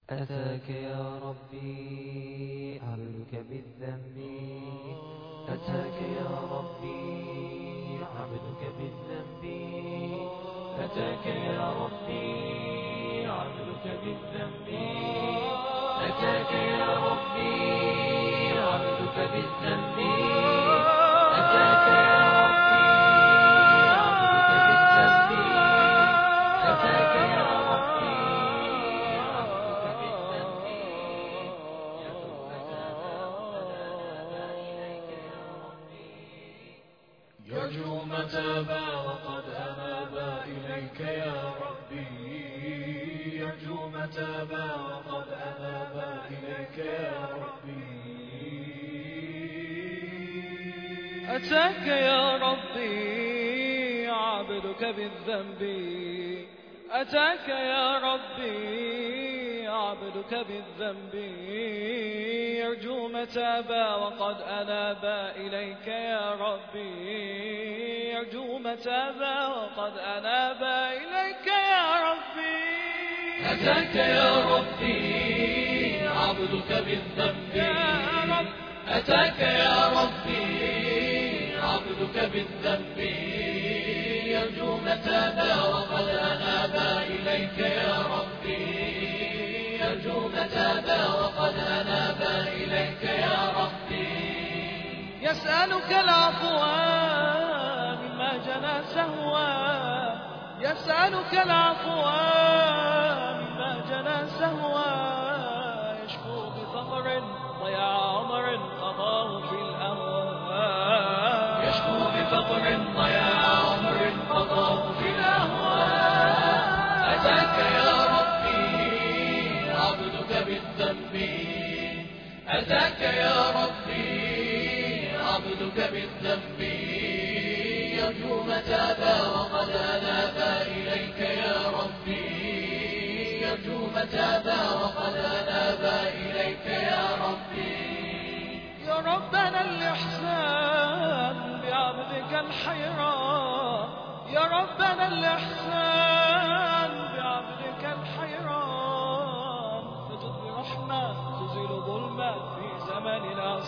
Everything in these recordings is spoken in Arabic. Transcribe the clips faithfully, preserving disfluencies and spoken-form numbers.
أتاك يا ربي عبدك بالذنب، أتاك يا ربي عبدك بالذنب، أتاك يا ربي عبدك بالذنب، أتاك يا ربي عبدك بالذنب، أتاك يا ربي عبدك بالذنب، أتاك يا ربي عبدك بالذنب، يرجو متابا وقد أناب إليك يا ربي، يرجو متابا وقد أناب إليك يا ربي. أتاك يا ربي عبدك بالذنب، أتاك يا ربي عبدك بالذنب، يرجو متابا وقد أناب إليك يا ربي، يرجو متابا وقد أناب إليك يا ربي. أتاك يا ربي عبدك بالذنب يا رب، أتاك يا ربي عبدك بالذنب، يرجو متابا وقد أناب إليك يا ربي، يرجو متابا وقد أناب إليك يا ربي. يسألك العفو مما جنى سهوا، يسألك العفو مما جنى سهوا، يشكو بفقر ضياع عمر قضاه في الأهواء، يشكو بفقر ضياع عمر قضاه في الأهواء. أتاك يا ربي عبدك بالذنب، أتاك يا ربي عبدك بالذنب، يرجو متابا وقد أناب إليك يا ربي، يرجو متابا وقد أناب إليك يا ربي. يا ربنا الإحسان بعبدك الحيران، يا ربنا الإحسان بعبدك الحيران، فجد برحمة تزيل ظلما في زمن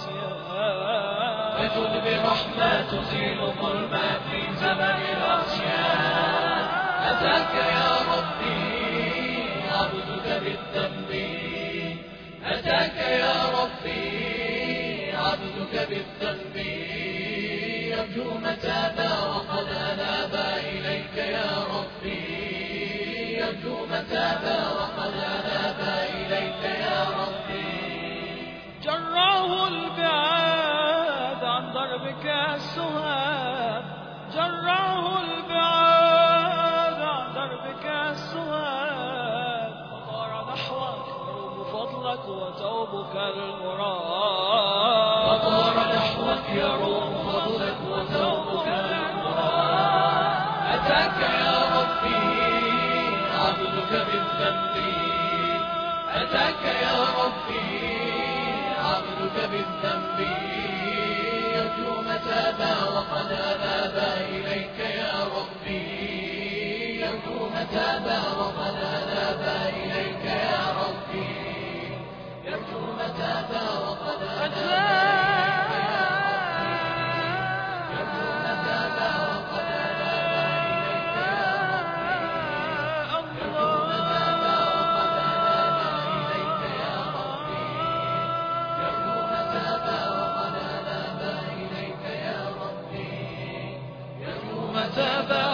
العصيان، فجد برحمة تزيل ظلما في زمن العصيان. أتاك يا ربي عبدك بالذنب، أتاك يا ربي عبدك بالذنب، يرجو متابا وقد أناب إليك يا ربي، يرجو متابا وقد أناب إليك يا ربي. جراه البعاد عن ضربك السهاد، جراه البعاد عن ضربك السهاد، فطار نحوك يروم فضلك وتوبك المراد، فطار نحوك يروم فضلك وتوبك المراد. أتاك يا ربي عبدك بالذنب، أتاك يا ربي عبدك بالذنب، يرجو متابا وقد أناب إليك يا ربي، يرجو متابا وقد أناب إليك يا ربي، يرجو متابا وقد أناب إليك يا ربي، يرجو متابا وقد أناب إليك يا ربي، يرجو متابا وقد أناب إليك يا ربي، يرجو متابا وقد أناب إليك يا ربي، يرجو متابا